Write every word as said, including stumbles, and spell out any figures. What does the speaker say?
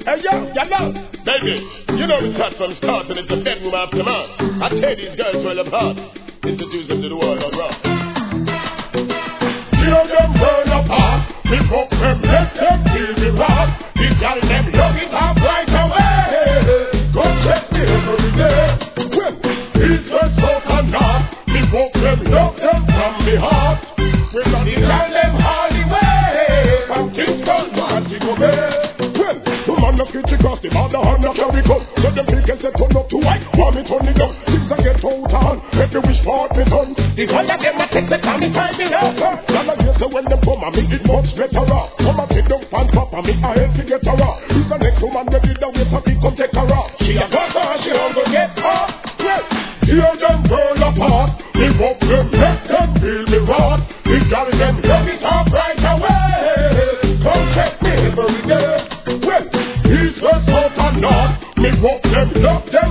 Hey yo, you know, baby, you know it's hot from start and it's a bedroom after man. I tell these girls well apart. Introduce them to the world of rock. Hear them burn apart. We fuck them, let them feel the rock. We tell them love it up right away. Go check me every day. Well, east, west, south and north. We fuck them, love them from the heart. We got it tell them all the way. From Kingston, Martin Bay. No kitchen across the border, and not carry gun. So them people say turn up to white, want me turn it down. Things I get out on, if you wish for me done. The one of them I take the time, it's time enough. And I guess when them come, I make it much better off. Come and sit down, fan pop, and make a head to get her off. If the next woman they did the way, so come take her off. She a got her, she hungry get her. Well, hear them burn apart. We walk them, let them feel the rod. We carry them, love it up right away. Come check me every day. Well, east, west, south and north. Me walk them, love them.